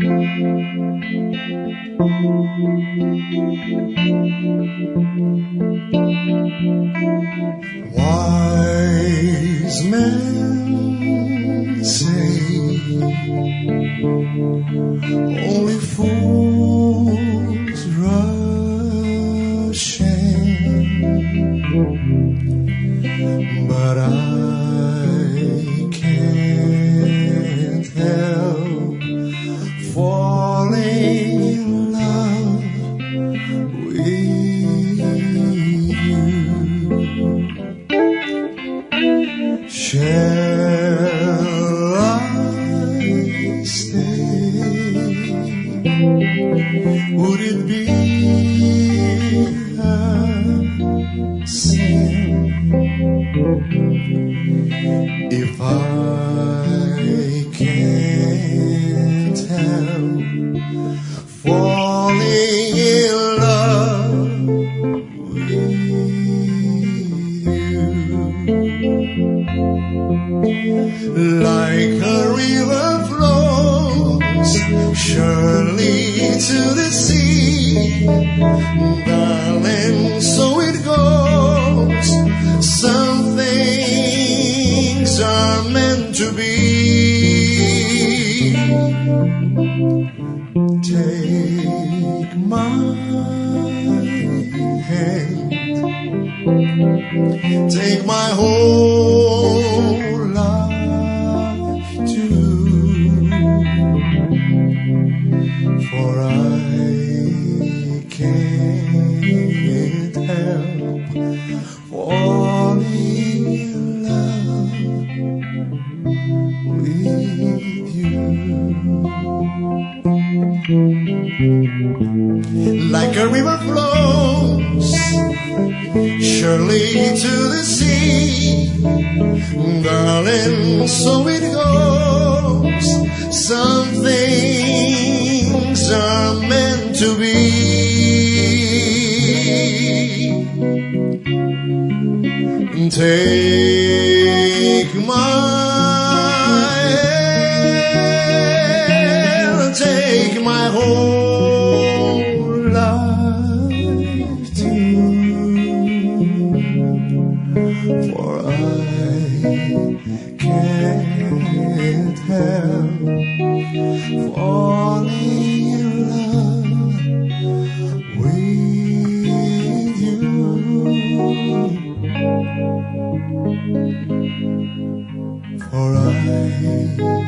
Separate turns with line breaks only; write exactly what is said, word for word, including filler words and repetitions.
Wise men say only fools rush in, but I can't help falling in love with you. Shall I stay? Would it be a sin if I can't help falling in love with you? Like a river flows surely to the sea, darling, so it goes. Some things are meant to be. Take my hand, take my whole life too, for I can't help falling in love with you. Like a river flows surely to the sea, darling, so it goes. Some things are meant to be. Take my hand, take my whole life too, for I can't help falling in love with you, for I